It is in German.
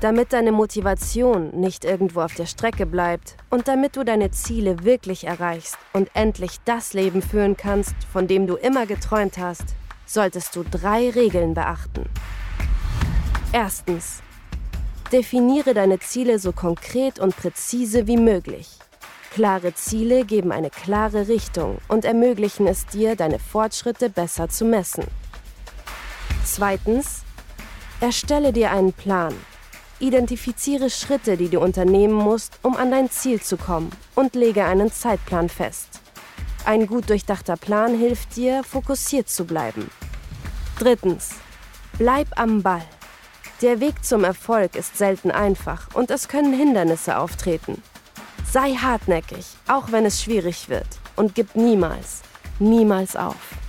Damit deine Motivation nicht irgendwo auf der Strecke bleibt und damit du deine Ziele wirklich erreichst und endlich das Leben führen kannst, von dem du immer geträumt hast, solltest du 3 Regeln beachten. Erstens: Definiere deine Ziele so konkret und präzise wie möglich. Klare Ziele geben eine klare Richtung und ermöglichen es dir, deine Fortschritte besser zu messen. Zweitens: Erstelle dir einen Plan. Identifiziere Schritte, die du unternehmen musst, um an dein Ziel zu kommen, und lege einen Zeitplan fest. Ein gut durchdachter Plan hilft dir, fokussiert zu bleiben. Drittens: Bleib am Ball. Der Weg zum Erfolg ist selten einfach und es können Hindernisse auftreten. Sei hartnäckig, auch wenn es schwierig wird, und gib niemals auf.